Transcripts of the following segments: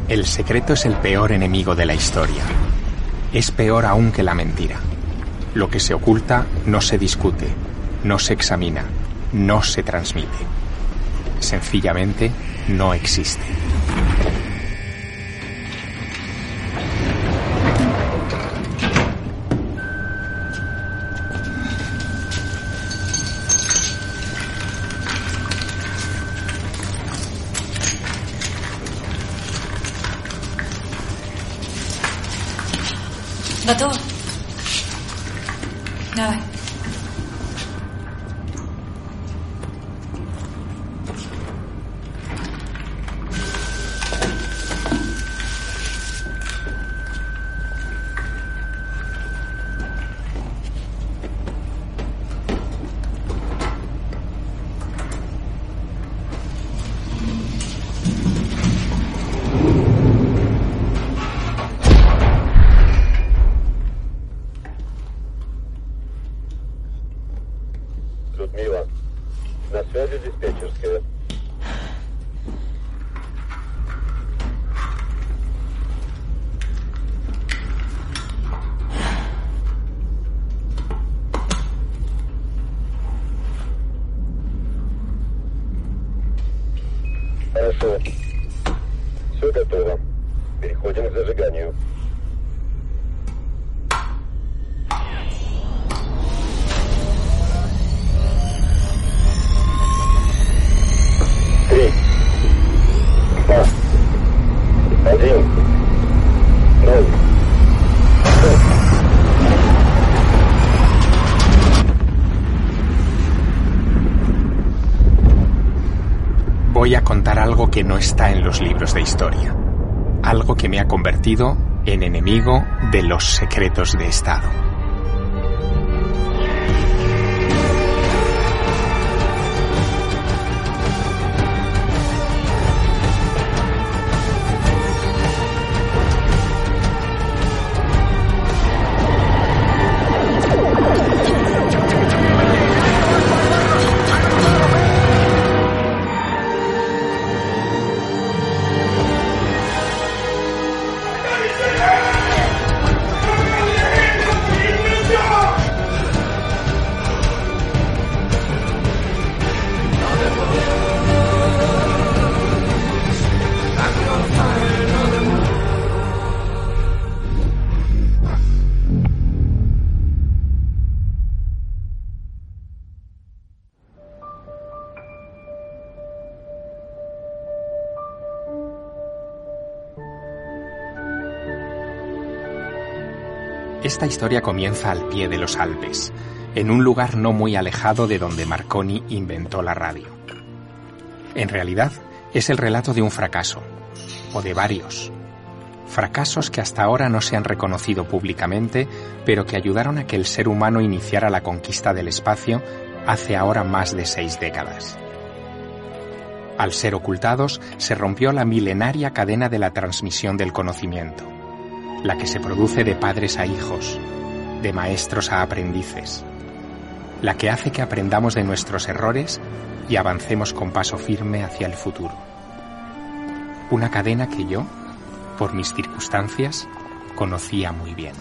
El secreto es el peor enemigo de la historia. Es peor aún que la mentira. Lo que se oculta no se discute, no se examina, no se transmite. Sencillamente no existe. Doctor. Nada. Людмила, на связи диспетчерская. Хорошо. Все готово. Переходим к зажиганию. Voy a contar algo que no está en los libros de historia. Algo que me ha convertido en enemigo de los secretos de Estado. Esta historia comienza al pie de los Alpes, en un lugar no muy alejado de donde Marconi inventó la radio. En realidad, es el relato de un fracaso, o de varios. Fracasos que hasta ahora no se han reconocido públicamente, pero que ayudaron a que el ser humano iniciara la conquista del espacio hace ahora más de 6 décadas. Al ser ocultados, se rompió la milenaria cadena de la transmisión del conocimiento, la que se produce de padres a hijos, de maestros a aprendices, la que hace que aprendamos de nuestros errores y avancemos con paso firme hacia el futuro. Una cadena que yo, por mis circunstancias, conocía muy bien.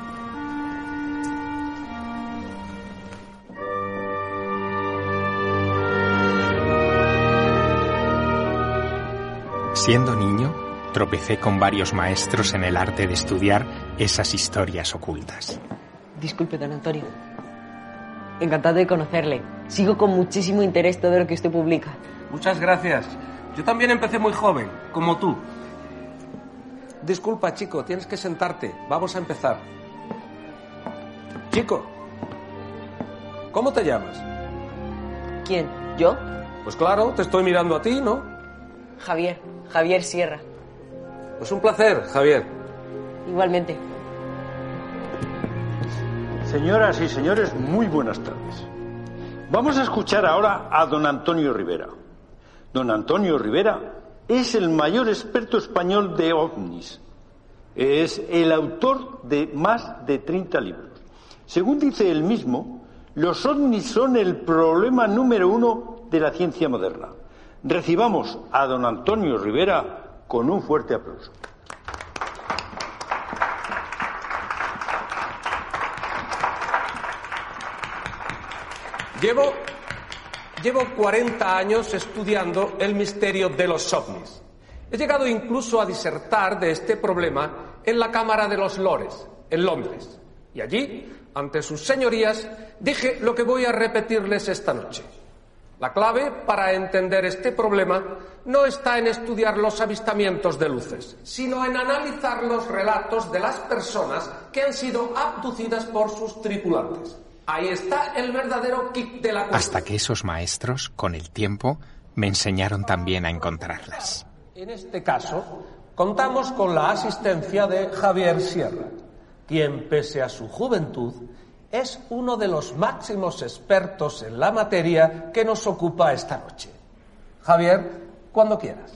Siendo niño, tropecé con varios maestros en el arte de estudiar esas historias ocultas. Disculpe, don Antonio. Encantado de conocerle. Sigo con muchísimo interés todo lo que usted publica. Muchas gracias. Yo también empecé muy joven, como tú. Disculpa, chico, tienes que sentarte. Vamos a empezar. Chico, ¿cómo te llamas? ¿Quién? ¿Yo? Pues claro, te estoy mirando a ti, ¿no? Javier Sierra. Pues un placer, Javier. Igualmente. Señoras y señores, muy buenas tardes. Vamos a escuchar ahora a don Antonio Rivera. Don Antonio Rivera es el mayor experto español de ovnis. Es el autor de más de 30 libros. Según dice él mismo, los ovnis son el problema número 1 de la ciencia moderna. Recibamos a don Antonio Rivera con un fuerte aplauso. Llevo 40 años estudiando el misterio de los ovnis. He llegado incluso a disertar de este problema en la Cámara de los Lores, en Londres. Y allí, ante sus señorías, dije lo que voy a repetirles esta noche. La clave para entender este problema no está en estudiar los avistamientos de luces, sino en analizar los relatos de las personas que han sido abducidas por sus tripulantes. Ahí está el verdadero kit de la cuestión. Hasta que esos maestros, con el tiempo, me enseñaron también a encontrarlas. En este caso, contamos con la asistencia de Javier Sierra, quien, pese a su juventud, es uno de los máximos expertos en la materia que nos ocupa esta noche. Javier, cuando quieras.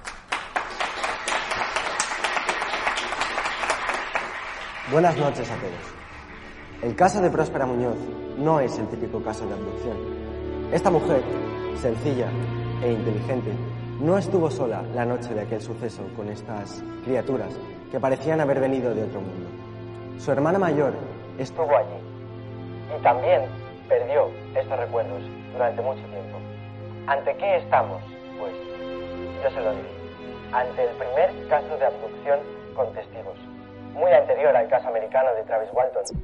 Buenas noches a todos. El caso de Próspera Muñoz no es el típico caso de abducción. Esta mujer, sencilla e inteligente, no estuvo sola la noche de aquel suceso con estas criaturas que parecían haber venido de otro mundo. Su hermana mayor estuvo allí y también perdió esos recuerdos durante mucho tiempo. ¿Ante qué estamos? Pues yo se lo diré. Ante el primer caso de abducción con testigos, muy anterior al caso americano de Travis Walton.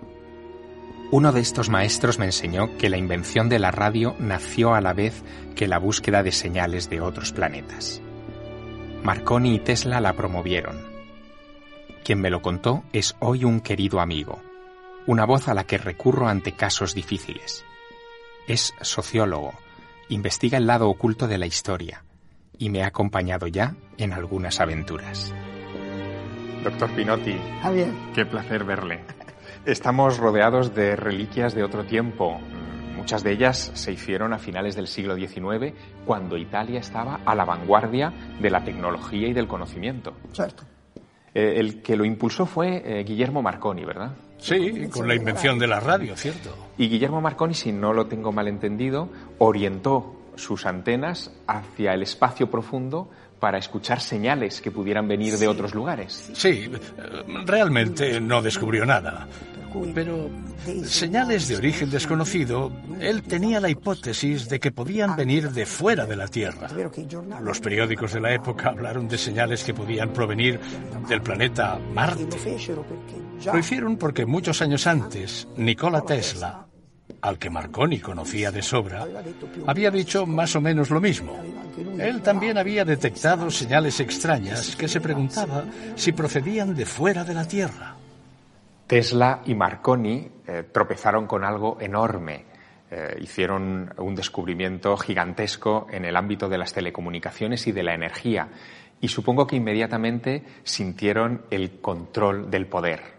Uno de estos maestros me enseñó que la invención de la radio nació a la vez que la búsqueda de señales de otros planetas. Marconi y Tesla la promovieron. Quien me lo contó es hoy un querido amigo, una voz a la que recurro ante casos difíciles. Es sociólogo, investiga el lado oculto de la historia y me ha acompañado ya en algunas aventuras. Doctor Pinotti, Javier, qué placer verle. Estamos rodeados de reliquias de otro tiempo. Muchas de ellas se hicieron a finales del siglo XIX, cuando Italia estaba a la vanguardia de la tecnología y del conocimiento. Cierto. El que lo impulsó fue Guillermo Marconi, ¿verdad? Sí, con la invención de la radio, ¿cierto? Y Guillermo Marconi, si no lo tengo mal entendido, orientó sus antenas hacia el espacio profundo para escuchar señales que pudieran venir de otros lugares. Sí, realmente no descubrió nada. Pero señales de origen desconocido, él tenía la hipótesis de que podían venir de fuera de la Tierra. Los periódicos de la época hablaron de señales que podían provenir del planeta Marte. Lo hicieron porque muchos años antes, Nikola Tesla, al que Marconi conocía de sobra, había dicho más o menos lo mismo. Él también había detectado señales extrañas que se preguntaba si procedían de fuera de la Tierra. Tesla y Marconi tropezaron con algo enorme. Hicieron un descubrimiento gigantesco en el ámbito de las telecomunicaciones y de la energía. Y supongo que inmediatamente sintieron el control del poder.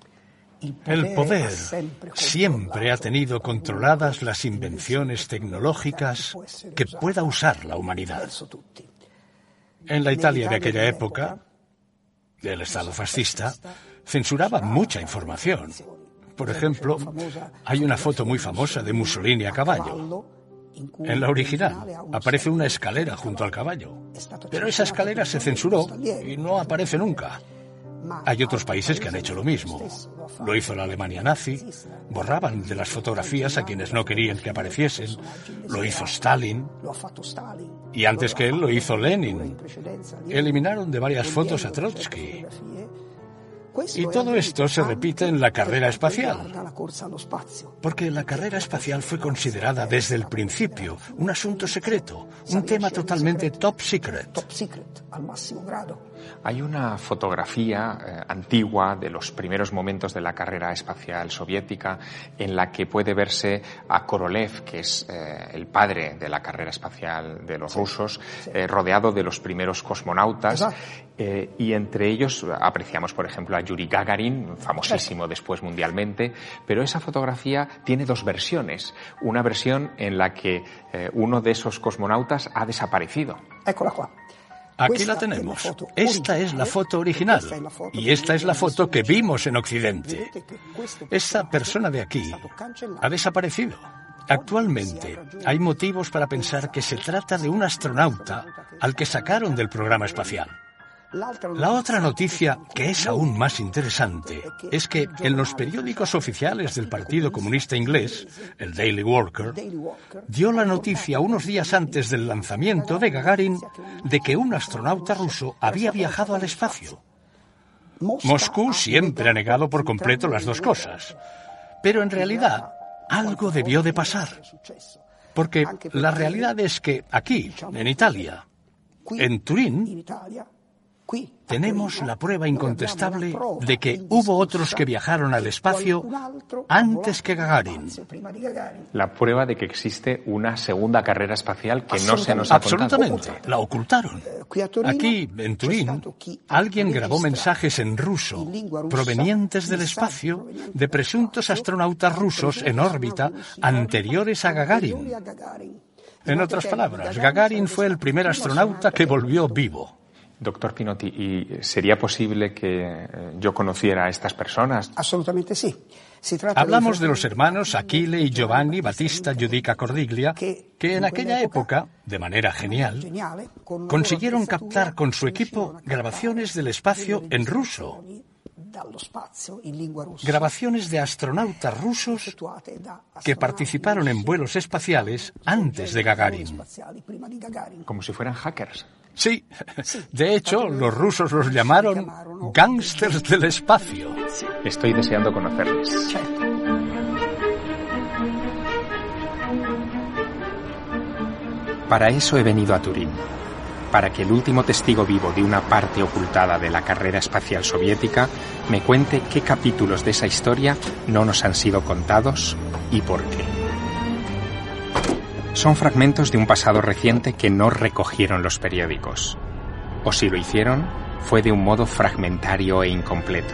El poder siempre ha tenido controladas las invenciones tecnológicas que pueda usar la humanidad. En la Italia de aquella época, el Estado fascista censuraba mucha información. Por ejemplo, hay una foto muy famosa de Mussolini a caballo. En la original aparece una escalera junto al caballo, pero esa escalera se censuró y no aparece nunca. Hay otros países que han hecho lo mismo. Lo hizo la Alemania nazi, borraban de las fotografías a quienes no querían que apareciesen. Lo hizo Stalin. Y antes que él lo hizo Lenin. Eliminaron de varias fotos a Trotsky. Y todo esto se repite en la carrera espacial, porque la carrera espacial fue considerada desde el principio un asunto secreto, un tema totalmente top secret. Hay una fotografía antigua de los primeros momentos de la carrera espacial soviética en la que puede verse a Korolev, que es el padre de la carrera espacial de los rusos, rodeado de los primeros cosmonautas. Y entre ellos apreciamos, por ejemplo, a Yuri Gagarin, famosísimo después mundialmente, pero esa fotografía tiene dos versiones. Una versión en la que uno de esos cosmonautas ha desaparecido. Aquí la tenemos. Esta es la foto original y esta es la foto que vimos en Occidente. Esta persona de aquí ha desaparecido. Actualmente hay motivos para pensar que se trata de un astronauta al que sacaron del programa espacial. La otra noticia, que es aún más interesante, es que en los periódicos oficiales del Partido Comunista Inglés, el Daily Worker, dio la noticia unos días antes del lanzamiento de Gagarin de que un astronauta ruso había viajado al espacio. Moscú siempre ha negado por completo las dos cosas, pero en realidad algo debió de pasar, porque la realidad es que aquí, en Italia, en Turín, tenemos la prueba incontestable de que hubo otros que viajaron al espacio antes que Gagarin. La prueba de que existe una segunda carrera espacial que no se nos ha contado. Absolutamente, la ocultaron. Aquí, en Turín, alguien grabó mensajes en ruso provenientes del espacio de presuntos astronautas rusos en órbita anteriores a Gagarin. En otras palabras, Gagarin fue el primer astronauta que volvió vivo. Doctor Pinotti, ¿y sería posible que yo conociera a estas personas? Absolutamente sí. Hablamos de los hermanos Achille y Giovanni Battista Giudica Cordiglia, que en aquella época, de manera genial, consiguieron captar con su equipo grabaciones del espacio en ruso. Grabaciones de astronautas rusos que participaron en vuelos espaciales antes de Gagarin. Como si fueran hackers. Sí, de hecho, los rusos los llamaron gángsters del espacio. Estoy deseando conocerles. Para eso he venido a Turín, para que el último testigo vivo de una parte ocultada de la carrera espacial soviética me cuente qué capítulos de esa historia no nos han sido contados y por qué. Son fragmentos de un pasado reciente que no recogieron los periódicos. O si lo hicieron, fue de un modo fragmentario e incompleto.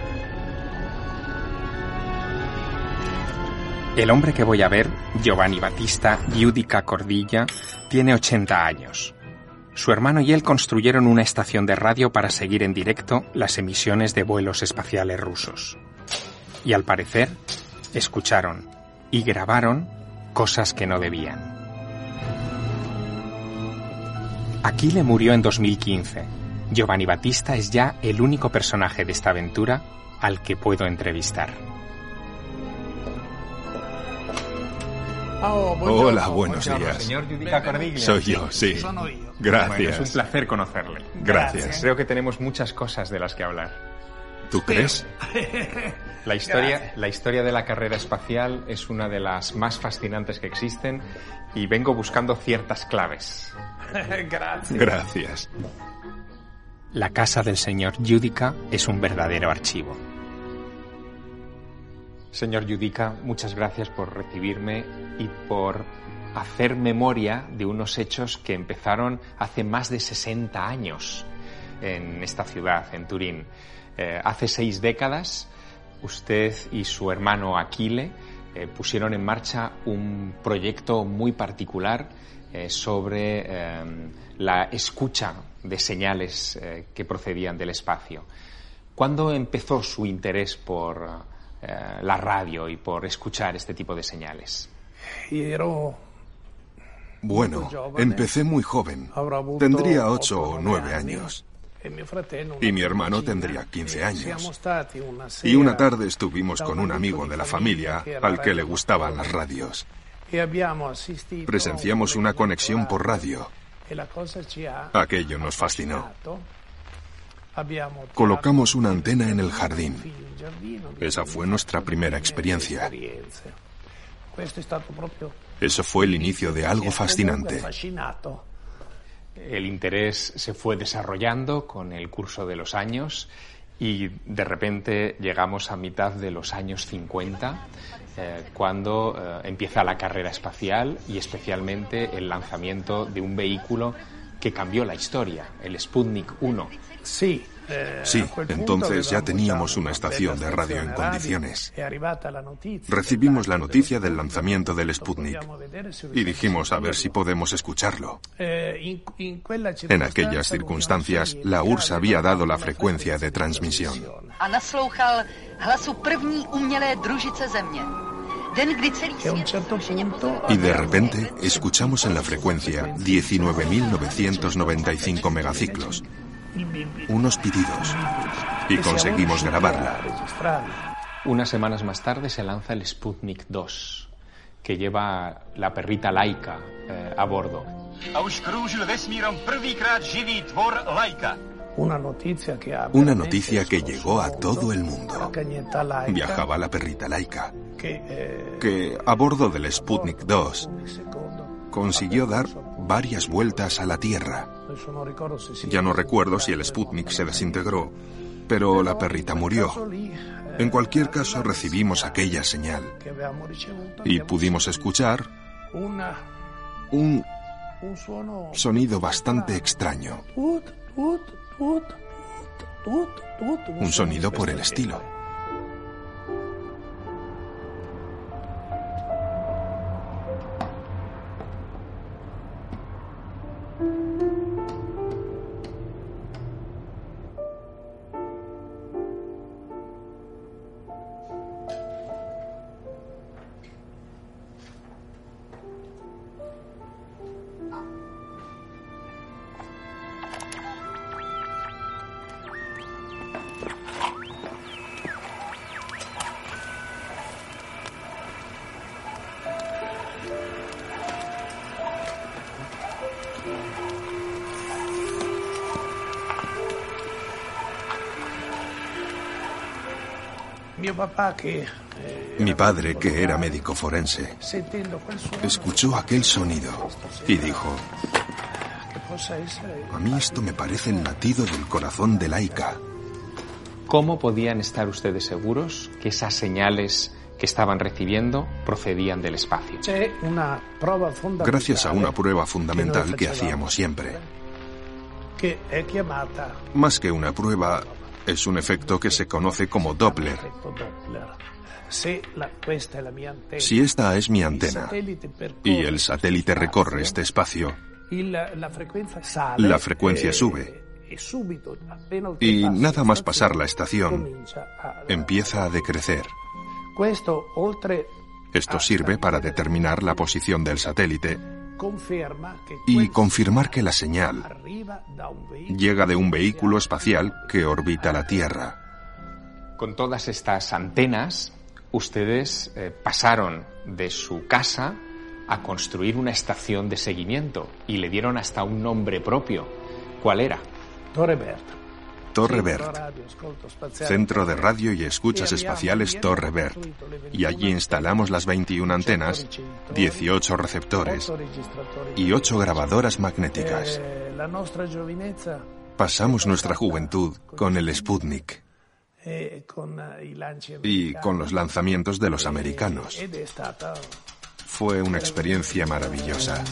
El hombre que voy a ver, Giovanni Battista Giudica Cordiglia, tiene 80 años. Su hermano y él construyeron una estación de radio para seguir en directo las emisiones de vuelos espaciales rusos. Y al parecer, escucharon y grabaron cosas que no debían. Achille murió en 2015. Giovanni Battista es ya el único personaje de esta aventura al que puedo entrevistar. Hola, buenos días. Señor Giudica Cordiglia. Soy yo, sí. Gracias. Bueno, es un placer conocerle. Gracias. Creo que tenemos muchas cosas de las que hablar. ¿Tú crees? La historia de la carrera espacial es una de las más fascinantes que existen y vengo buscando ciertas claves. Gracias. La casa del señor Giudica es un verdadero archivo. Señor Giudica, muchas gracias por recibirme y por hacer memoria de unos hechos que empezaron hace más de 60 años en esta ciudad, en Turín. Hace 6 décadas, usted y su hermano Achille pusieron en marcha un proyecto muy particular sobre la escucha de señales que procedían del espacio. ¿Cuándo empezó su interés por la radio y por escuchar este tipo de señales? Bueno, empecé muy joven. Tendría 8 o 9 años. Y mi hermano tendría 15 años. Y una tarde estuvimos con un amigo de la familia al que le gustaban las radios. Presenciamos una conexión por radio. Aquello nos fascinó. Colocamos una antena en el jardín. Esa fue nuestra primera experiencia. Eso fue el inicio de algo fascinante. El interés se fue desarrollando con el curso de los años y de repente llegamos a mitad de los años 50, cuando empieza la carrera espacial y especialmente el lanzamiento de un vehículo que cambió la historia, el Sputnik 1. Sí, entonces ya teníamos una estación de radio en condiciones. Recibimos la noticia del lanzamiento del Sputnik y dijimos a ver si podemos escucharlo. En aquellas circunstancias, la URSS había dado la frecuencia de transmisión. Y de repente escuchamos en la frecuencia 19.995 megaciclos. Unos pitidos. Y conseguimos grabarla. Unas semanas más tarde se lanza el Sputnik 2, que lleva la perrita Laika a bordo. Una noticia que llegó a todo el mundo. Viajaba la perrita Laika, que a bordo del Sputnik 2 consiguió dar varias vueltas a la Tierra. Ya no recuerdo si el Sputnik se desintegró, pero la perrita murió. En cualquier caso, recibimos aquella señal y pudimos escuchar un sonido bastante extraño. Un sonido por el estilo. Mi padre, que era médico forense, escuchó aquel sonido y dijo: a mí esto me parece el latido del corazón de Laika. ¿Cómo podían estar ustedes seguros que esas señales que estaban recibiendo procedían del espacio? Gracias a una prueba fundamental que hacíamos siempre. Más que una prueba, es un efecto que se conoce como Doppler. Si esta es mi antena y el satélite recorre este espacio, la frecuencia sube y nada más pasar la estación empieza a decrecer. Esto sirve para determinar la posición del satélite y confirmar que la señal llega de un vehículo espacial que orbita la Tierra. Con todas estas antenas, ustedes pasaron de su casa a construir una estación de seguimiento y le dieron hasta un nombre propio. ¿Cuál era? Torre Bert, Centro de Radio y Escuchas Espaciales Torre Bert. Y allí instalamos las 21 antenas, 18 receptores y 8 grabadoras magnéticas. Pasamos nuestra juventud con el Sputnik y con los lanzamientos de los americanos. Fue una experiencia maravillosa.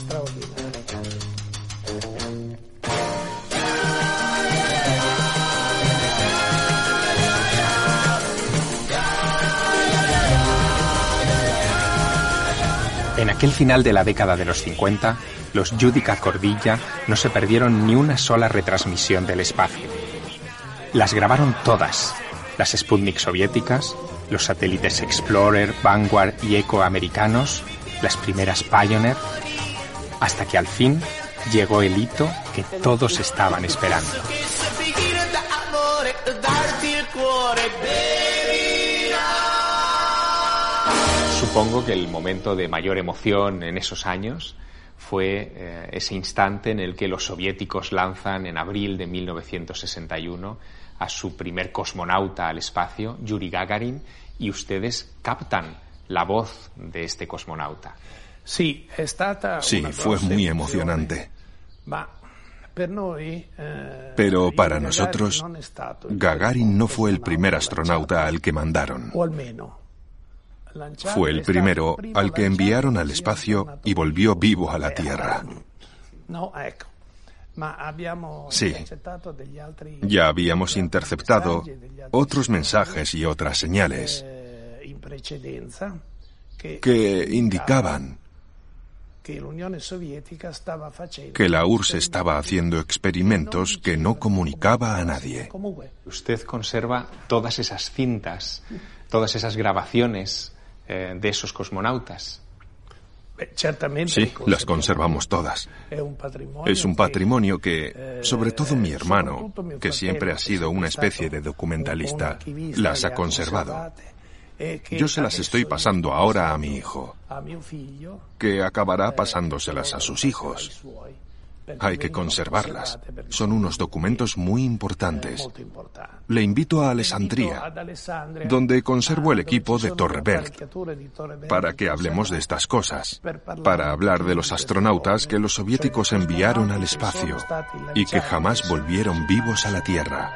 En aquel final de la década de los 50, los Judica Cordilla no se perdieron ni una sola retransmisión del espacio. Las grabaron todas, las Sputnik soviéticas, los satélites Explorer, Vanguard y Echo americanos, las primeras Pioneer, hasta que al fin llegó el hito que todos estaban esperando. Supongo que el momento de mayor emoción en esos años fue ese instante en el que los soviéticos lanzan en abril de 1961 a su primer cosmonauta al espacio, Yuri Gagarin, y ustedes captan la voz de este cosmonauta. Sí, fue muy emocionante. Pero para nosotros, Gagarin no fue el primer astronauta al que mandaron. Fue el primero al que enviaron al espacio y volvió vivo a la Tierra. Sí, ya habíamos interceptado otros mensajes y otras señales que indicaban que la URSS estaba haciendo experimentos que no comunicaba a nadie. Usted conserva todas esas cintas, todas esas grabaciones de esos cosmonautas? Sí, las conservamos todas. Es un patrimonio que, sobre todo mi hermano, que siempre ha sido una especie de documentalista, las ha conservado. Yo se las estoy pasando ahora a mi hijo, que acabará pasándoselas a sus hijos. Hay que conservarlas. Son unos documentos muy importantes. Le invito a Alessandria, donde conservo el equipo de Torrebert, para que hablemos de estas cosas, para hablar de los astronautas que los soviéticos enviaron al espacio y que jamás volvieron vivos a la Tierra.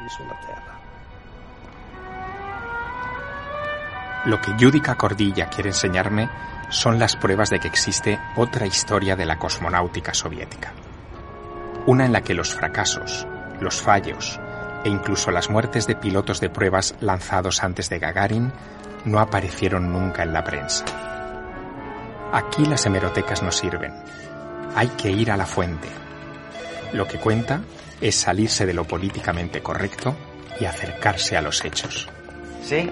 Lo que Giudica Cordilla quiere enseñarme son las pruebas de que existe otra historia de la cosmonáutica soviética. Una en la que los fracasos, los fallos e incluso las muertes de pilotos de pruebas lanzados antes de Gagarin no aparecieron nunca en la prensa. Aquí las hemerotecas no sirven. Hay que ir a la fuente. Lo que cuenta es salirse de lo políticamente correcto y acercarse a los hechos. ¿Sí?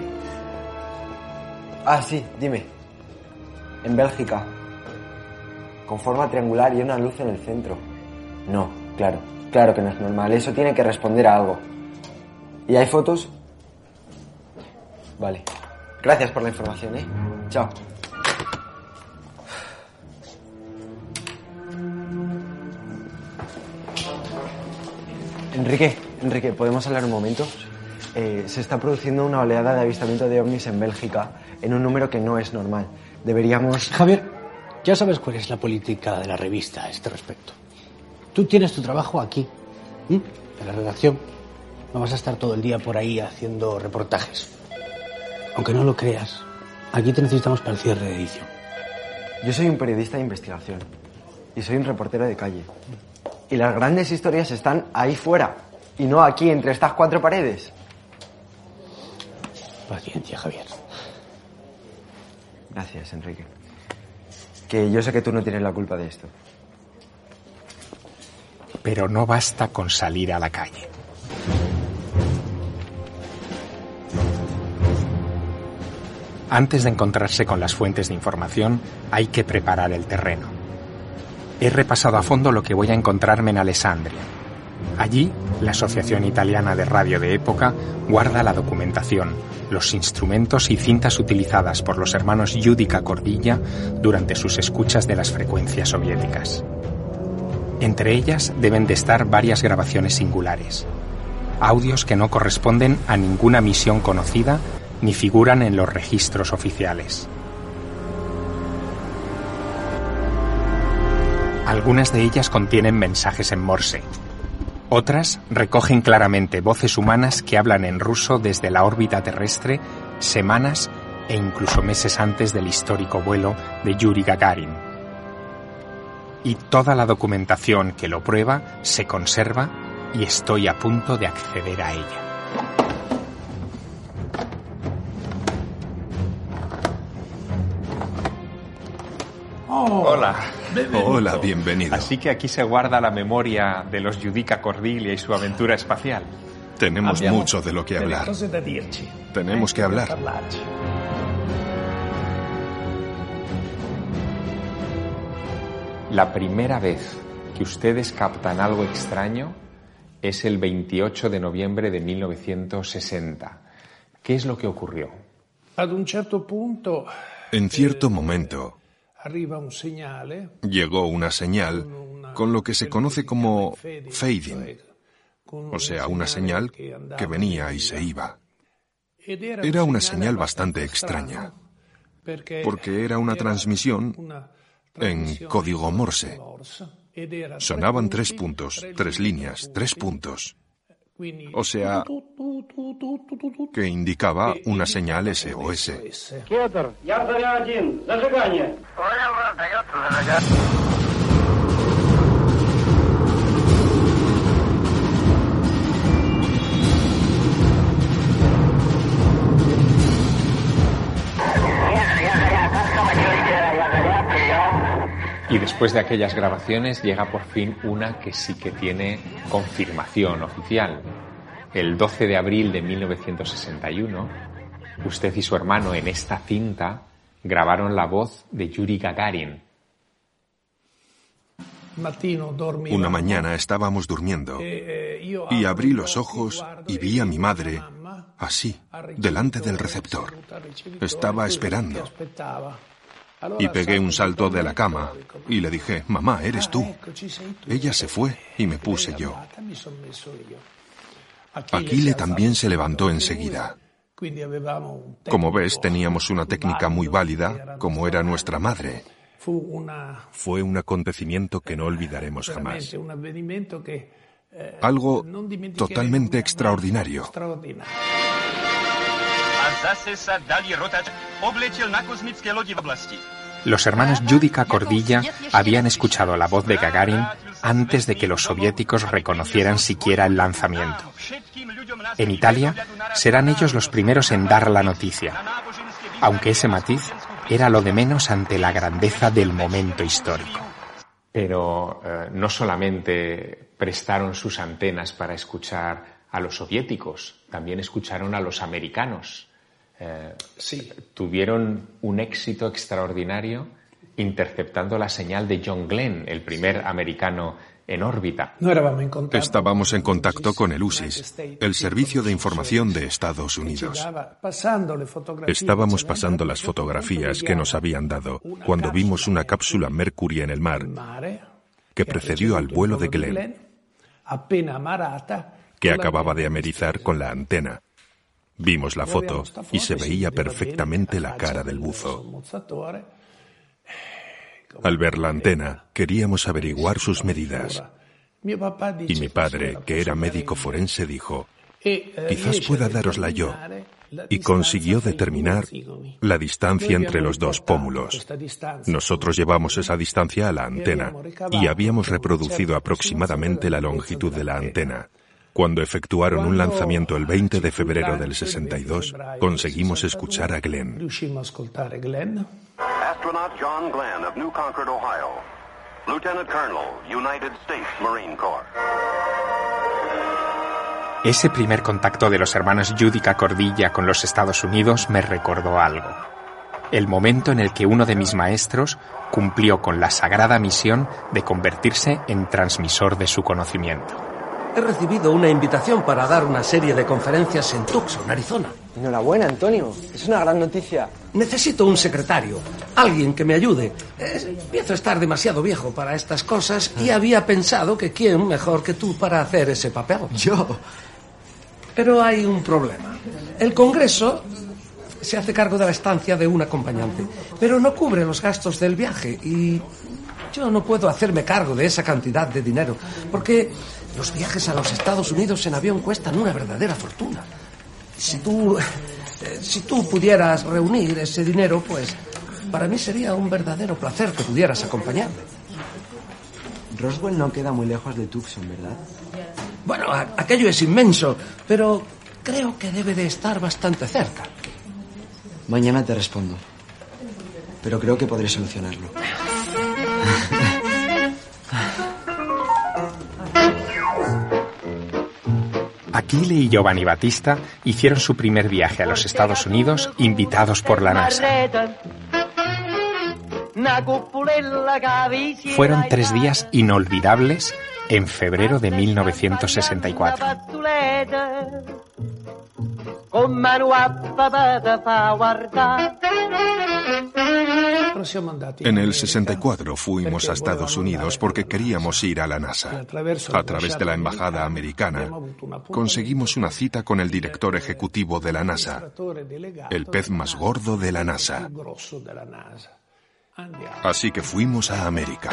Ah, sí, dime. En Bélgica. Con forma triangular y una luz en el centro. No, claro que no es normal. Eso tiene que responder a algo. ¿Y hay fotos? Vale. Gracias por la información, ¿eh? Chao. Enrique, ¿podemos hablar un momento? Se está produciendo una oleada de avistamiento de ovnis en Bélgica en un número que no es normal. Deberíamos... Javier, ya sabes cuál es la política de la revista a este respecto. Tú tienes tu trabajo aquí, en la redacción. No vas a estar todo el día por ahí haciendo reportajes. Aunque no lo creas, aquí te necesitamos para el cierre de edición. Yo soy un periodista de investigación y soy un reportero de calle. Y las grandes historias están ahí fuera y no aquí entre estas cuatro paredes. Paciencia, Javier. Gracias, Enrique. Que yo sé que tú no tienes la culpa de esto. Pero no basta con salir a la calle. Antes de encontrarse con las fuentes de información, hay que preparar el terreno. He repasado a fondo lo que voy a encontrarme en Alessandria. Allí, la Asociación Italiana de Radio de Época guarda la documentación, los instrumentos y cintas utilizadas por los hermanos Giudica Cordilla durante sus escuchas de las frecuencias soviéticas. Entre ellas deben de estar varias grabaciones singulares, audios que no corresponden a ninguna misión conocida ni figuran en los registros oficiales. Algunas de ellas contienen mensajes en Morse. Otras recogen claramente voces humanas que hablan en ruso desde la órbita terrestre semanas e incluso meses antes del histórico vuelo de Yuri Gagarin. Y toda la documentación que lo prueba se conserva y estoy a punto de acceder a ella. Hola. Hola, bienvenido. Así que aquí se guarda la memoria de los Giudica Cordilla y su aventura espacial. Tenemos mucho de lo que hablar. Tenemos que hablar. La primera vez que ustedes captan algo extraño es el 28 de noviembre de 1960. ¿Qué es lo que ocurrió? En cierto momento llegó una señal con lo que se conoce como fading, o sea, una señal que venía y se iba. Era una señal bastante extraña, porque era una transmisión en código Morse. Sonaban 3 puntos, 3 líneas, 3 puntos. O sea, que indicaba una señal SOS. Y después de aquellas grabaciones llega por fin una que sí que tiene confirmación oficial. El 12 de abril de 1961, usted y su hermano en esta cinta grabaron la voz de Yuri Gagarin. Una mañana estábamos durmiendo y abrí los ojos y vi a mi madre así, delante del receptor. Estaba esperando. Y pegué un salto de la cama y le dije, mamá, eres tú. Ella se fue y me puse yo. Aquile también se levantó enseguida. Como ves, teníamos una técnica muy válida, como era nuestra madre. Fue un acontecimiento que no olvidaremos jamás. Algo totalmente extraordinario. Los hermanos Judica Cordilla habían escuchado la voz de Gagarin antes de que los soviéticos reconocieran siquiera el lanzamiento. En Italia, serán ellos los primeros en dar la noticia, aunque ese matiz era lo de menos ante la grandeza del momento histórico. Pero no solamente prestaron sus antenas para escuchar a los soviéticos, también escucharon a los americanos. Tuvieron un éxito extraordinario interceptando la señal de John Glenn, el primer americano en órbita. Estábamos en contacto con el USIS, el Servicio de Información de Estados Unidos. Estábamos pasando las fotografías que nos habían dado cuando vimos una cápsula Mercury en el mar que precedió al vuelo de Glenn, que acababa de amerizar con la antena. Vimos la foto y se veía perfectamente la cara del buzo. Al ver la antena, queríamos averiguar sus medidas. Y mi padre, que era médico forense, dijo, quizás pueda dárosla yo. Y consiguió determinar la distancia entre los dos pómulos. Nosotros llevamos esa distancia a la antena y habíamos reproducido aproximadamente la longitud de la antena. Cuando efectuaron un lanzamiento el 20 de febrero del 62, conseguimos escuchar a Glenn. Astronaut John Glenn of New Concord, Ohio. Lieutenant Colonel, United States Marine Corps. Ese primer contacto de los hermanos Judica Cordilla con los Estados Unidos me recordó algo. El momento en el que uno de mis maestros cumplió con la sagrada misión de convertirse en transmisor de su conocimiento. He recibido una invitación para dar una serie de conferencias en Tucson, Arizona. Enhorabuena, Antonio. Es una gran noticia. Necesito un secretario, alguien que me ayude. Empiezo a estar demasiado viejo para estas cosas y había pensado que quién mejor que tú para hacer ese papel. Yo. Pero hay un problema. El Congreso se hace cargo de la estancia de un acompañante, pero no cubre los gastos del viaje y yo no puedo hacerme cargo de esa cantidad de dinero, porque los viajes a los Estados Unidos en avión cuestan una verdadera fortuna. Si tú pudieras reunir ese dinero, pues para mí sería un verdadero placer que pudieras acompañarme. Roswell no queda muy lejos de Tucson, ¿verdad? Bueno, aquello es inmenso, pero creo que debe de estar bastante cerca. Mañana te respondo, pero creo que podré solucionarlo. Achille y Giovanni Battista hicieron su primer viaje a los Estados Unidos invitados por la NASA. Fueron 3 días inolvidables en febrero de 1964. En el 64 fuimos a Estados Unidos porque queríamos ir a la NASA. A través de la embajada americana conseguimos una cita con el director ejecutivo de la NASA, el pez más gordo de la NASA. Así que fuimos a América.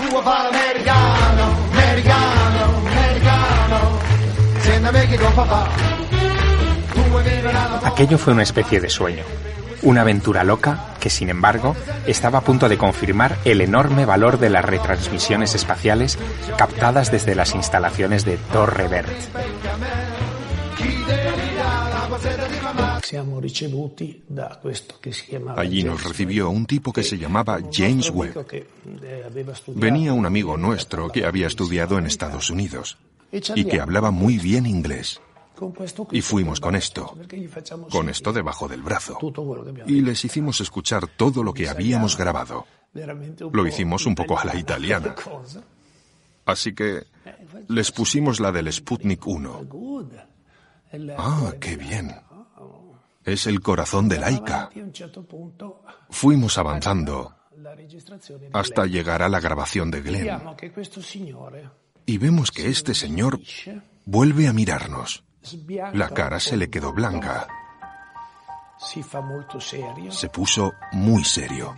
Aquello fue una especie de sueño, una aventura loca que, sin embargo, estaba a punto de confirmar el enorme valor de las retransmisiones espaciales captadas desde las instalaciones de Torre Bert. Allí nos recibió un tipo que se llamaba James Webb. Venía un amigo nuestro que había estudiado en Estados Unidos y que hablaba muy bien inglés. Y fuimos con esto debajo del brazo. Y les hicimos escuchar todo lo que habíamos grabado. Lo hicimos un poco a la italiana. Así que les pusimos la del Sputnik 1. ¡Ah, qué bien! Es el corazón de Laika. Fuimos avanzando hasta llegar a la grabación de Glenn. Y vemos que este señor vuelve a mirarnos. La cara se le quedó blanca. Se puso muy serio.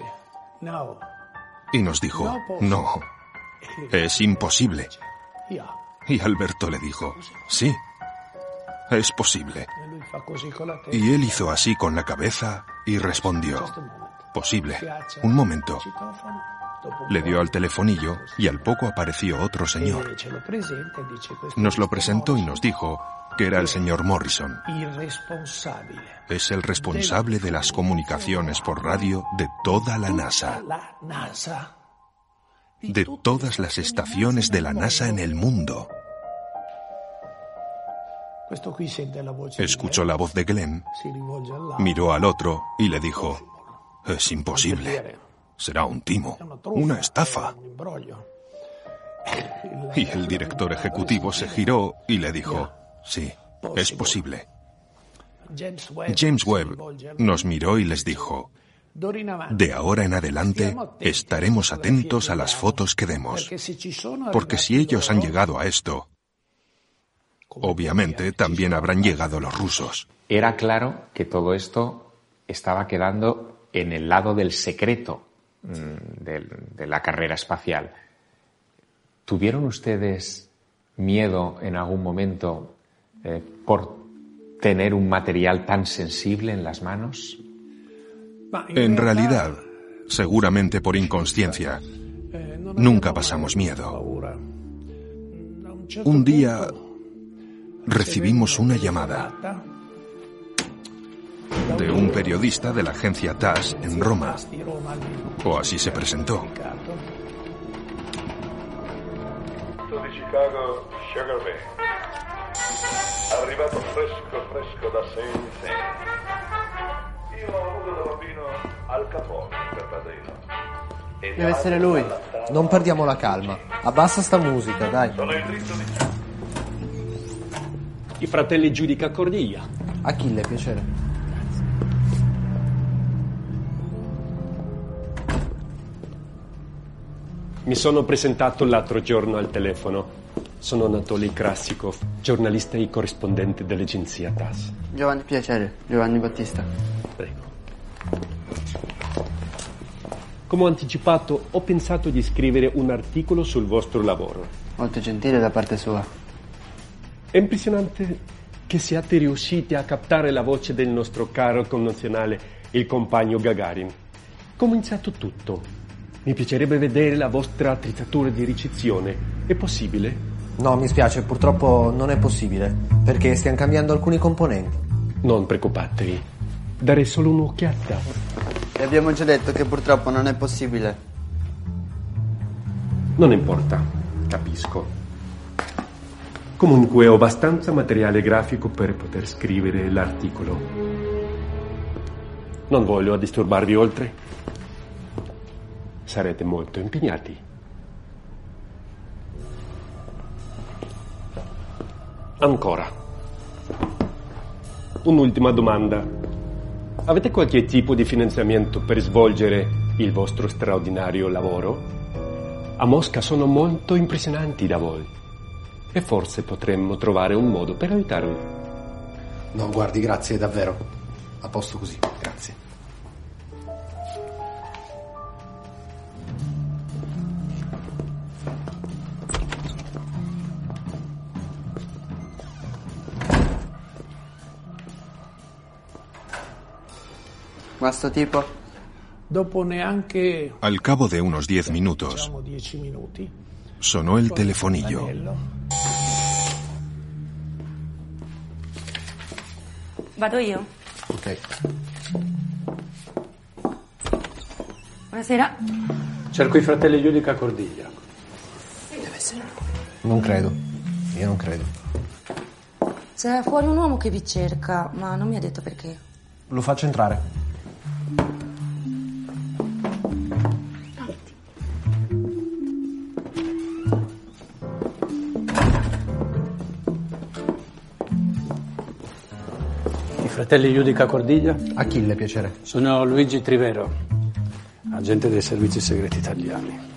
Y nos dijo, no, es imposible. Y Alberto le dijo, sí, es posible. Y él hizo así con la cabeza y respondió, posible, un momento. Le dio al telefonillo y al poco apareció otro señor. Nos lo presentó y nos dijo que era el señor Morrison. Es el responsable de las comunicaciones por radio de toda la NASA. De todas las estaciones de la NASA en el mundo. Escuchó la voz de Glenn, miró al otro y le dijo, es imposible. Será un timo, una estafa. Y el director ejecutivo se giró y le dijo, sí, es posible. James Webb nos miró y les dijo, de ahora en adelante estaremos atentos a las fotos que demos, porque si ellos han llegado a esto, obviamente también habrán llegado los rusos. Era claro que todo esto estaba quedando en el lado del secreto de la carrera espacial. ¿Tuvieron ustedes miedo en algún momento por tener un material tan sensible en las manos? En realidad, seguramente por inconsciencia, nunca pasamos miedo. Un día recibimos una llamada de un periodista de la agencia TASS en Roma, o así se presentó. Di Chicago, Sugar Bay. Arrivato fresco da Sense. Io ho avuto da bambino Al Capone per padrino. Deve essere lui. Non perdiamo la calma. Abbassa sta musica, dai. Sono il ritmo di... I fratelli Giudica Cordiglia. Achille, piacere. Mi sono presentato l'altro giorno al telefono. Sono Anatoly Krasikov, giornalista e corrispondente dell'agenzia TASS. Giovanni, piacere. Giovanni Battista. Prego. Come ho anticipato, ho pensato di scrivere un articolo sul vostro lavoro. Molto gentile da parte sua. È impressionante che siate riusciti a captare la voce del nostro caro connazionale, il compagno Gagarin. Come è iniziato tutto? Mi piacerebbe vedere la vostra attrezzatura di ricezione. È possibile? No, mi spiace, purtroppo non è possibile, perché stiamo cambiando alcuni componenti. Non preoccupatevi, darei solo un'occhiata. E abbiamo già detto che purtroppo non è possibile. Non importa, capisco. Comunque ho abbastanza materiale grafico per poter scrivere l'articolo. Non voglio disturbarvi oltre. Sarete molto impegnati. Ancora. Un'ultima domanda. Avete qualche tipo di finanziamento per svolgere il vostro straordinario lavoro? A Mosca sono molto impressionanti da voi e forse potremmo trovare un modo per aiutarvi. No, guardi, grazie, davvero. A posto così, grazie. ¿Questo tipo? Al cabo de unos 10 minutos, sonó el telefonillo. Vado io? Ok. Buonasera. Cerco i fratelli Giudica Cordiglia. Non credo. Io non credo. C'è fuori un uomo che vi cerca, ma non mi ha detto perché. Lo faccio entrare. I fratelli Judica Cordiglia? Achille, piacere. Sono Luigi Trivero, agente dei servizi segreti italiani.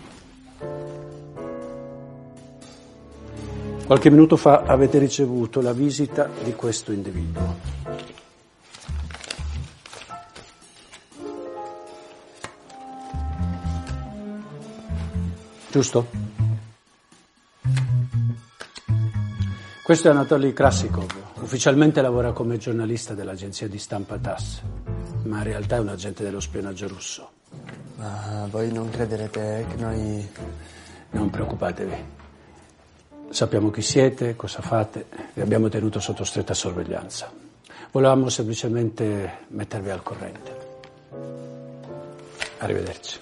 Qualche minuto fa avete ricevuto la visita di questo individuo. Giusto? Questo è Anatoly Krasikov. Ufficialmente lavora come giornalista dell'agenzia di stampa TASS, ma in realtà è un agente dello spionaggio russo. Ma voi non crederete che noi... Non preoccupatevi. Sappiamo chi siete, cosa fate, vi abbiamo tenuto sotto stretta sorveglianza. Volevamo semplicemente mettervi al corrente. Arrivederci.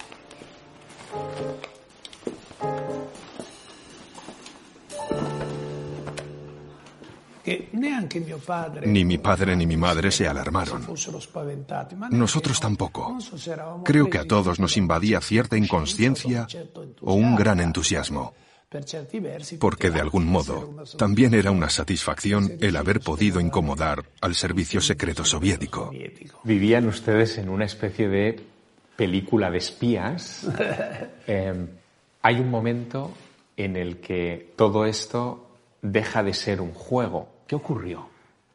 Ni mi padre ni mi madre se alarmaron. Nosotros tampoco. Creo que a todos nos invadía cierta inconsciencia o un gran entusiasmo. Porque de algún modo también era una satisfacción el haber podido incomodar al servicio secreto soviético. Vivían ustedes en una especie de película de espías. Hay un momento en el que todo esto deja de ser un juego. ¿Qué ocurrió?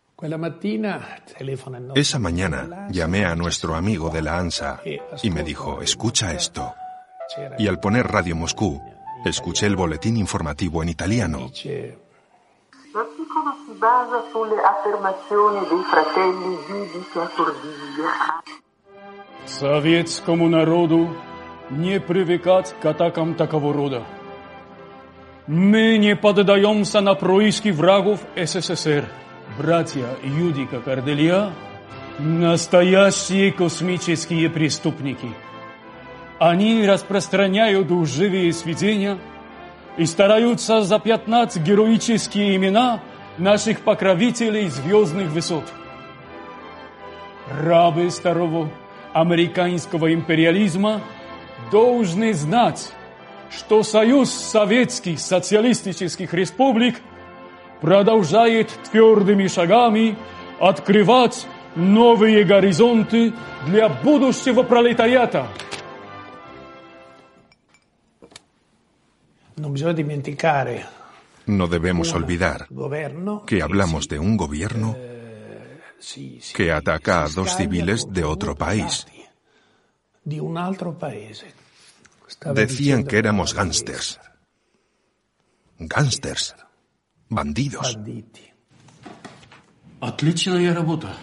Esa mañana llamé a nuestro amigo de la ANSA y me dijo, escucha esto. Y al poner Radio Moscú, escuché el boletín informativo en italiano. L'articolo si basa sulle affermazioni dei fratelli Judica Cordiglia. Советскому народу не привыкать к атакам такого рода. Мы не поддаемся на происки врагов СССР. Братья Юдика Корделья – настоящие космические преступники. Они распространяют лживые сведения и стараются запятнать героические имена наших покровителей звездных высот. Рабы старого американского империализма должны знать, что Союз Советских Социалистических Республик продолжает твердыми шагами открывать новые горизонты для будущего пролетариата. No debemos olvidar que hablamos de un gobierno que ataca a dos civiles de otro país. Decían que éramos gángsters. Gángsters. Bandidos. Отличная работа.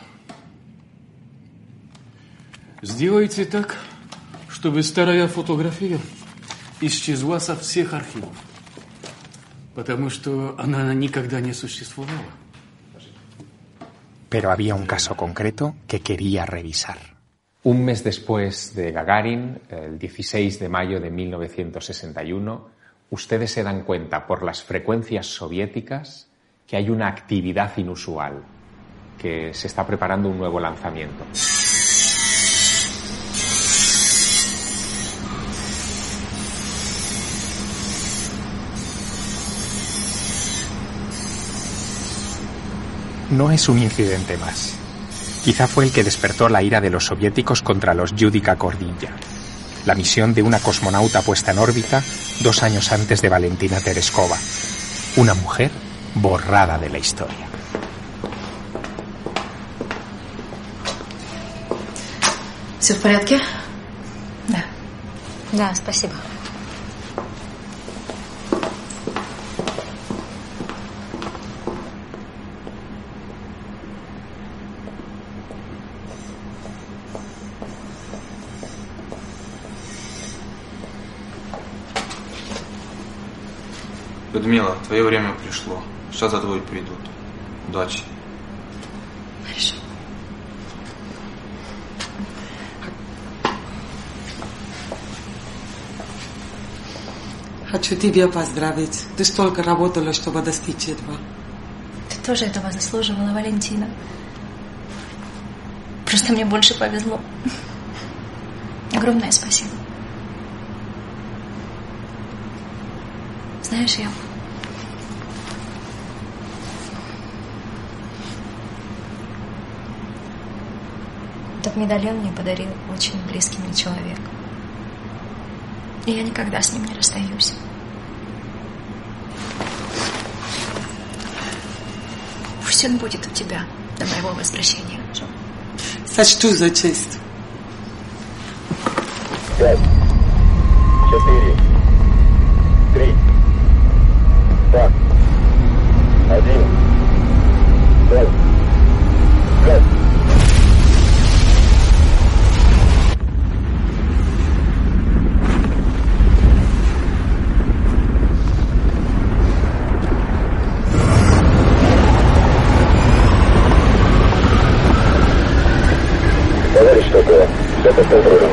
Сделайте так, чтобы старая фотография исчезла со всех архивов, потому что она никогда не существовала. Pero había un caso concreto que quería revisar. Un mes después de Gagarin, el 16 de mayo de 1961, ustedes se dan cuenta por las frecuencias soviéticas que hay una actividad inusual, que se está preparando un nuevo lanzamiento. No es un incidente más. Quizá fue el que despertó la ira de los soviéticos contra los Judica Cordiglia. La misión de una cosmonauta puesta en órbita 2 años antes de Valentina Tereskova. Una mujer borrada de la historia. ¿Все в порядке? Да. Да, спасибо. Людмила, твое время пришло. Сейчас за тобой придут. Удачи. Хорошо. Хочу тебя поздравить. Ты столько работала, чтобы достичь этого. Ты тоже этого заслуживала, Валентина. Просто мне больше повезло. Огромное спасибо. Знаешь, я... Этот медальон мне подарил очень близкий мне человек. И я никогда с ним не расстаюсь. Пусть он будет у тебя до моего возвращения. Сочту за честь. 5, 4, 3, 2, 1, 0, 5. Товарищ Такова, все под контролем.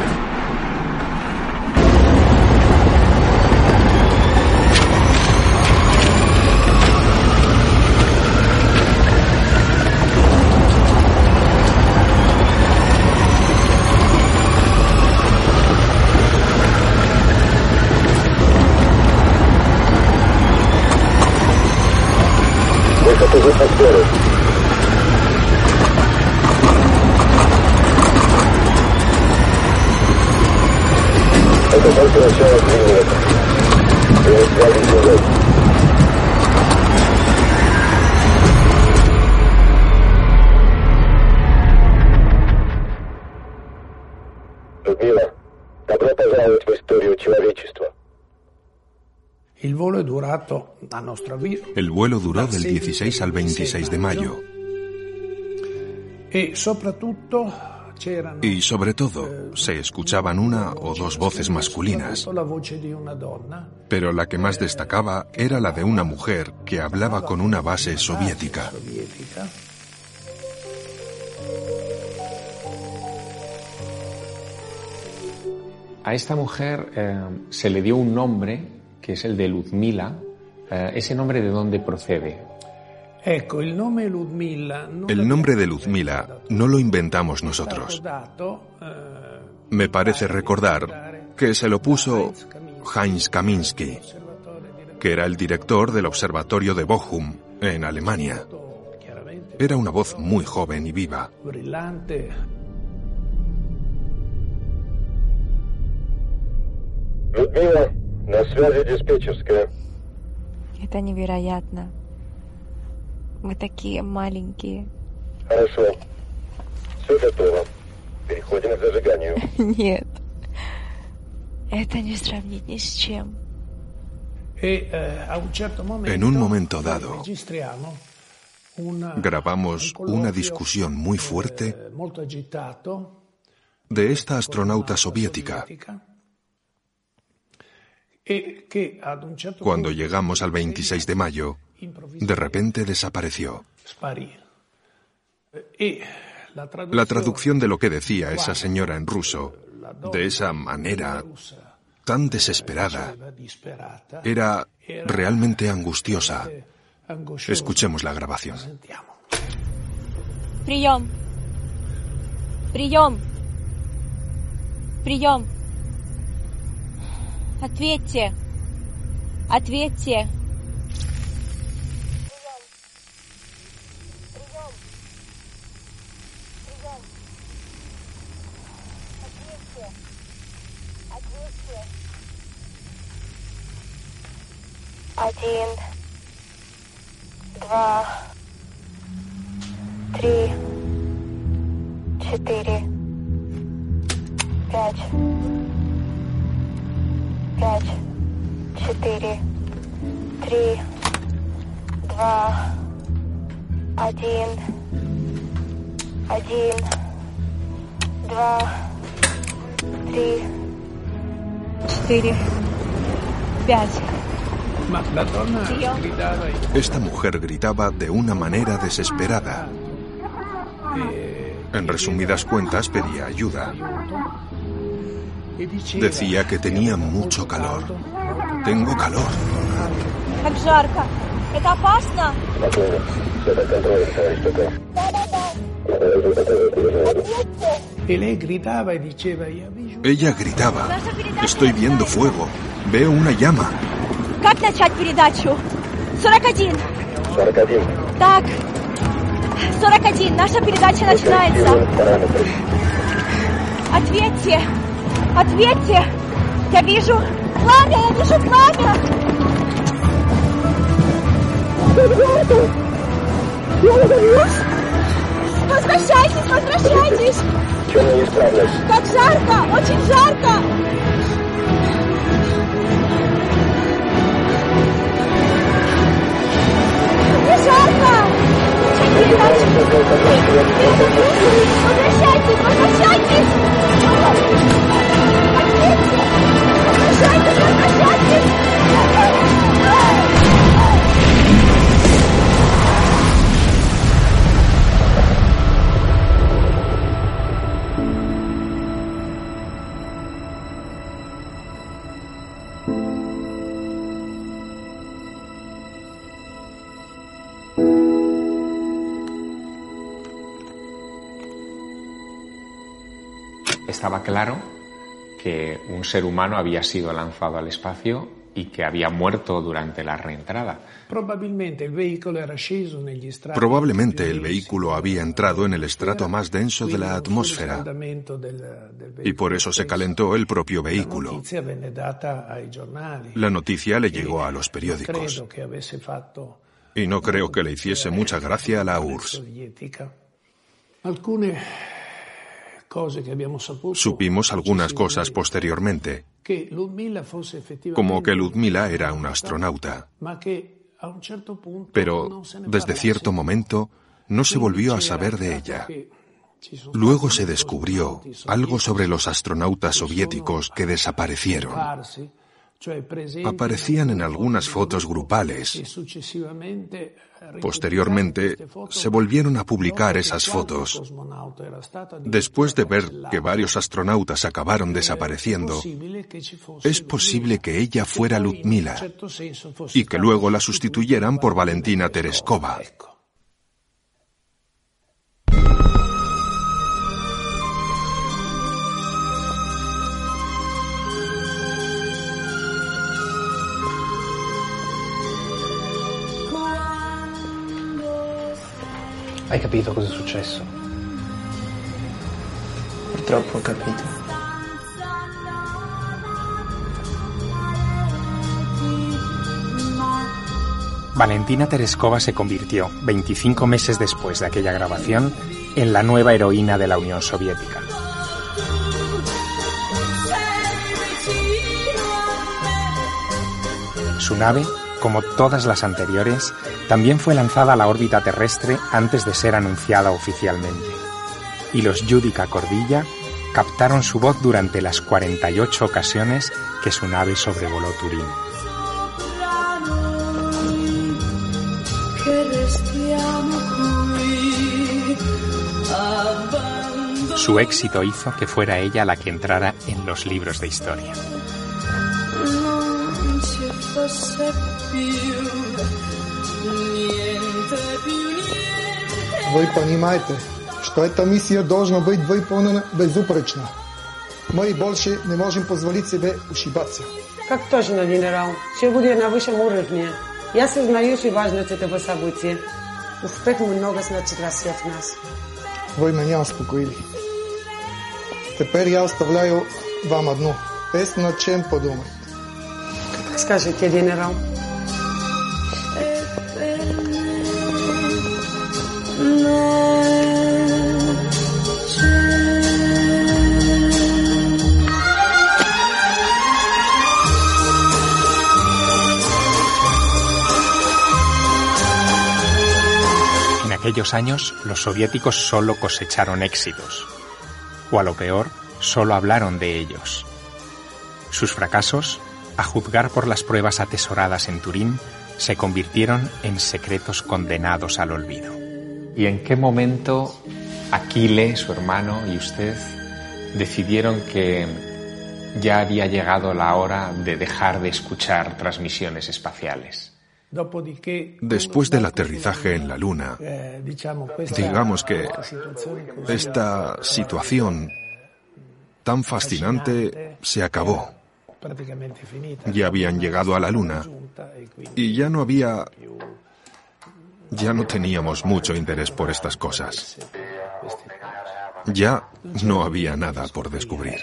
Выход из атмосферы. Это только начало тренировок. Привет, связи сюжет. Людмила, добро пожаловать в историю человечества. El vuelo durato, a nostro avviso, El vuelo duró del 16 al 26 de mayo. e soprattutto c'erano Y sobre todo, se escuchaban una o dos voces masculinas, la voce di una donna pero la que más destacaba era la de una mujer que hablaba con una base soviética. sovietica. A esta mujer se le dio un nombre, que es el de Ludmila. ¿Ese nombre de dónde procede? Ecco, il nome Ludmilla non El nombre de Ludmila no lo inventamos nosotros. dato Me parece recordar que se lo puso Heinz Kaminski, que era el director del observatorio de Bochum, en Alemania. Era una voz muy joven y viva. brillante. Людмила, на связи диспетчерская. Это невероятно. Вы такие маленькие. Хорошо. Все готово. Переходим к зажиганию. Нет. Это не сравнить ни с чем. A un certo momento En un momento dado, registriamo una grabamos una discusión muy fuerte molto agitato de esta astronauta soviética. e che ad un certo Cuando llegamos al 26 de mayo, de repente desapareció. sparì. E La traducción de lo que decía esa señora en ruso, de esa manera tan desesperada, disperata era realmente angustiosa. Escuchemos la grabación. Прием. Прием. Прием. Ответьте. Ответьте. Один, два, три, четыре, пять, четыре, три, два, один, два, три, четыре, пять. Ma la donna gridava Esta mujer gritaba de una manera desesperada. En resumidas cuentas, pedía ayuda. Decía que tenía mucho calor. Tengo calor. Как жарко. Это опасно? Ella gritaba, estoy viendo fuego, veo una llama. Как начать передачу? 41. 41. Так. 41. Наша передача начинается. Ответьте. Ответьте. Я вижу пламя, я вижу пламя. Возвращайтесь, возвращайтесь. Темная неисправность. Как жарко, очень жарко. Мне жарко. Возвращайтесь, возвращайтесь. Ответьте. Возвращайтесь, возвращайтесь. Estaba claro que un ser humano había sido lanzado al espacio y que había muerto durante la reentrada. Probablemente el vehículo había entrado en el estrato más denso de la atmósfera y por eso se calentó el propio vehículo. La noticia le llegó a los periódicos y no creo que le hiciese mucha gracia a la URSS. Supimos algunas cosas posteriormente, como que Ludmila era una astronauta, pero desde cierto momento no se volvió a saber de ella. Luego se descubrió algo sobre los astronautas soviéticos que desaparecieron. Aparecían en algunas fotos grupales. Posteriormente, se volvieron a publicar esas fotos. Después de ver que varios astronautas acabaron desapareciendo, es posible que ella fuera Ludmila y que luego la sustituyeran por Valentina Tereskova. Hai capito cosa è successo? Purtroppo ho capito. Valentina Tereskova se convirtió, 25 meses después de aquella grabación, en la nueva heroína de la Unión Soviética. Su nave, como todas las anteriores, también fue lanzada a la órbita terrestre antes de ser anunciada oficialmente. Y los Judica Cordilla captaron su voz durante las 48 ocasiones que su nave sobrevoló Turín. Su éxito hizo que fuera ella la que entrara en los libros de historia. Вы понимаете, что эта миссия должна быть выполнена безупречно. Мы больше не можем позволить себе ошибаться. Как точно, генерал. Все будет на высшем уровне. Я осознаю всю важность этого события. Успех много значит для всех нас. Вы меня успокоили. Теперь я оставляю вам одно. Есть над чем подумать. Скажите, генерал. En aquellos años, los soviéticos solo cosecharon éxitos, o a lo peor, solo hablaron de ellos. Sus fracasos, a juzgar por las pruebas atesoradas en Turín, se convirtieron en secretos condenados al olvido. ¿Y en qué momento Achille, su hermano, y usted decidieron que ya había llegado la hora de dejar de escuchar transmisiones espaciales? Después del aterrizaje en la Luna, digamos que esta situación tan fascinante se acabó. Ya habían llegado a la Luna y ya no teníamos mucho interés por estas cosas. Ya no había nada por descubrir.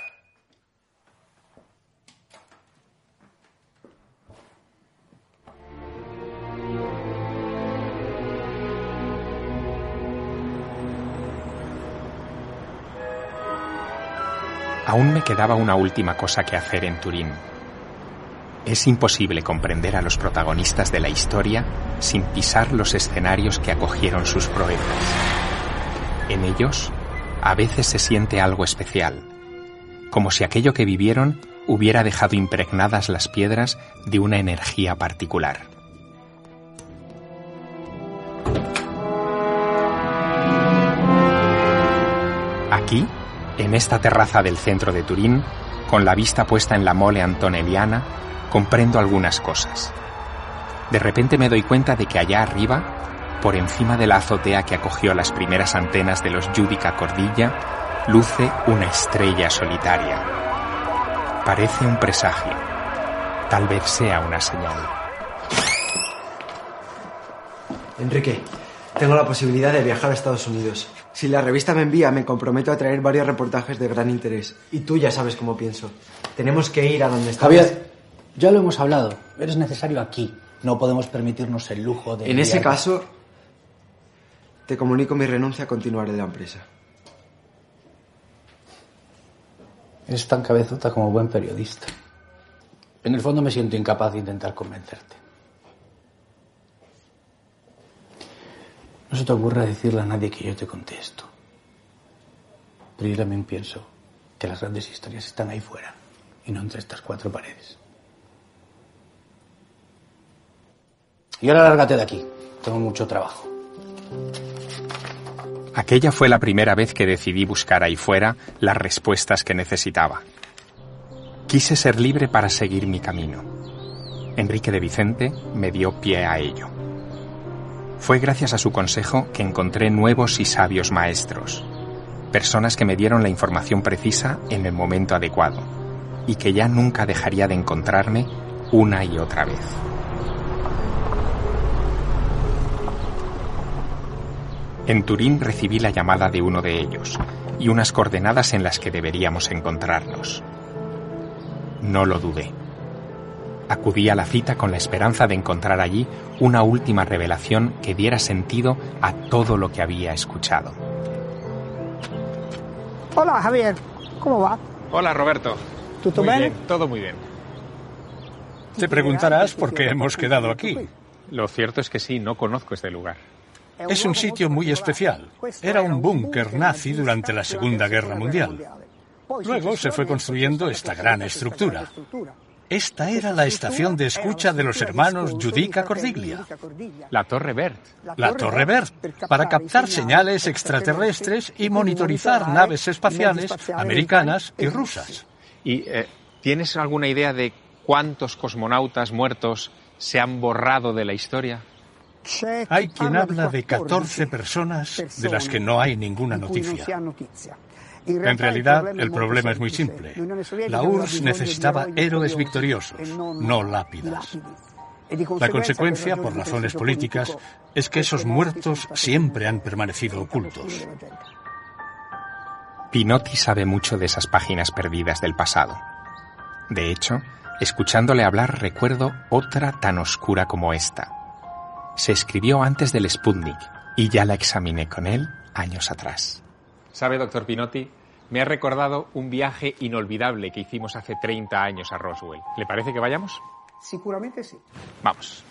Aún me quedaba una última cosa que hacer en Turín. Es imposible comprender a los protagonistas de la historia sin pisar los escenarios que acogieron sus proezas. En ellos, a veces se siente algo especial, como si aquello que vivieron hubiera dejado impregnadas las piedras de una energía particular. Aquí, en esta terraza del centro de Turín, con la vista puesta en la Mole Antonelliana, comprendo algunas cosas. De repente me doy cuenta de que allá arriba, por encima de la azotea que acogió las primeras antenas de los Giudica Cordiglia, luce una estrella solitaria. Parece un presagio. Tal vez sea una señal. Enrique, tengo la posibilidad de viajar a Estados Unidos. Si la revista me envía, me comprometo a traer varios reportajes de gran interés. Y tú ya sabes cómo pienso. Tenemos que ir a donde estamos. Javier, ya lo hemos hablado. Eres necesario aquí. No podemos permitirnos el lujo de... En ese caso, te comunico mi renuncia a continuar en la empresa. Eres tan cabezota como buen periodista. En el fondo me siento incapaz de intentar convencerte. No se te ocurra decirle a nadie que yo te conté esto. Pero yo también pienso que las grandes historias están ahí fuera y no entre estas cuatro paredes. Y ahora lárgate de aquí. Tengo mucho trabajo. Aquella fue la primera vez que decidí buscar ahí fuera las respuestas que necesitaba. Quise ser libre para seguir mi camino. Enrique de Vicente me dio pie a ello. Fue gracias a su consejo que encontré nuevos y sabios maestros, personas que me dieron la información precisa en el momento adecuado y que ya nunca dejaría de encontrarme una y otra vez. En Turín recibí la llamada de uno de ellos y unas coordenadas en las que deberíamos encontrarnos. No lo dudé. Acudí a la cita con la esperanza de encontrar allí una última revelación que diera sentido a todo lo que había escuchado. Hola, Javier. ¿Cómo va? Hola, Roberto. ¿Todo bien? Todo muy bien. Te preguntarás por qué hemos quedado aquí. Lo cierto es que sí, no conozco este lugar. Es un sitio muy especial. Era un búnker nazi durante la Segunda Guerra Mundial. Luego se fue construyendo esta gran estructura. Esta era la estación de escucha de los hermanos Giudica Cordiglia. La Torre Bert. La Torre Bert, para captar señales extraterrestres y monitorizar naves espaciales americanas y rusas. ¿Y tienes alguna idea de cuántos cosmonautas muertos se han borrado de la historia? Hay quien habla de 14 personas de las que no hay ninguna noticia. En realidad, el problema es muy simple. La URSS necesitaba héroes victoriosos, no lápidas. La consecuencia, por razones políticas, es que esos muertos siempre han permanecido ocultos. Pinotti sabe mucho de esas páginas perdidas del pasado. De hecho, escuchándole hablar recuerdo otra tan oscura como esta. Se escribió antes del Sputnik y ya la examiné con él años atrás. ¿Sabe, doctor Pinotti? Me ha recordado un viaje inolvidable que hicimos hace 30 años a Roswell. ¿Le parece que vayamos? Seguramente sí. Vamos.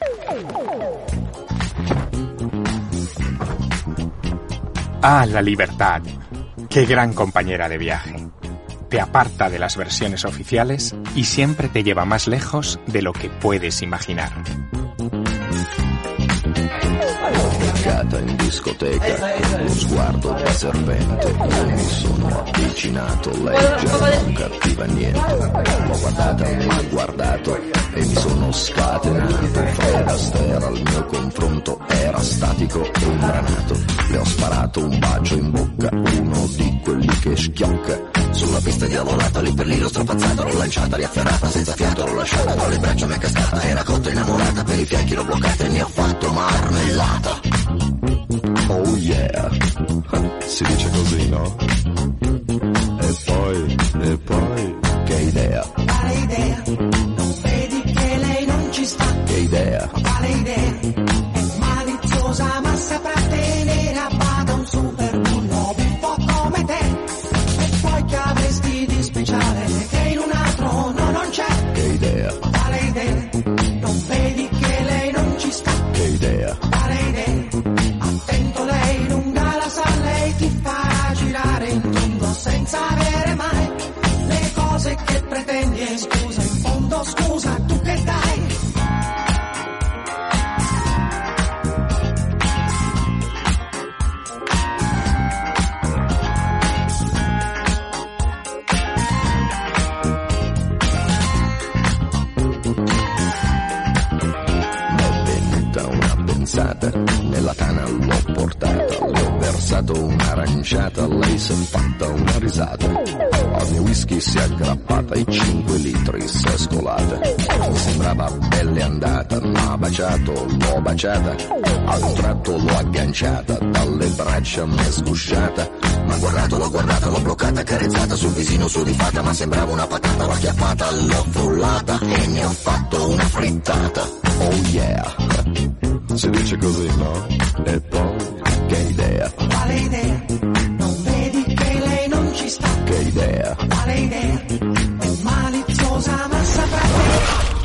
Ah, la libertad. Qué gran compañera de viaje. Te aparta de las versiones oficiales y siempre te lleva más lejos de lo que puedes imaginar. serata in discoteca, lo sguardo da serpente, io mi sono avvicinato, lei già non capiva niente, l'ho guardata, mi ha guardato e mi sono scatenato. Fred Astaire al mio confronto era statico e imbranato, le ho sparato un bacio in bocca, uno di quelli che schiocca. Sulla pista diavolata, lì per lì l'ho strappazzata, l'ho lanciata, riafferrata, senza fiato l'ho lasciata, tra le braccia mi è cascata, era cotta innamorata, per i fianchi l'ho bloccata e ne ho fatto marmellata. Oh yeah, si dice così, no? E poi, che idea? Quale idea? Non vedi che lei non ci sta? Che idea? Quale idea? È maliziosa ma saprà tenere a bada un super bullo un po' come te. E poi che avresti di speciale che in un altro no, non c'è? Che idea? Quale idea? Non vedi che lei non ci sta? Che idea? Quale idea? Attento, lei lunga la sa, lei ti farà girare in tondo senza avere mai le cose che pretendi. E scusa, in fondo scusa, tu che dai? Nella tana l'ho portata, le ho versato un'aranciata, lei si è fatta una risata, al mio whisky si è aggrappata e 5 litri si è scolata, mi sembrava belle andata, m'ha baciato, l'ho baciata, ad un tratto l'ho agganciata, dalle braccia m'è sgusciata, m'ha guardato, l'ho bloccata, carezzata sul visino sudifata, ma sembrava una patata, l'ho acchiappata, l'ho frullata e ne ho fatto una frittata. Oh yeah, si dice così, no? E poi, che idea? Quale idea? Non vedi che lei non ci sta? Che idea? Quale idea? È maliziosa ma saprà te.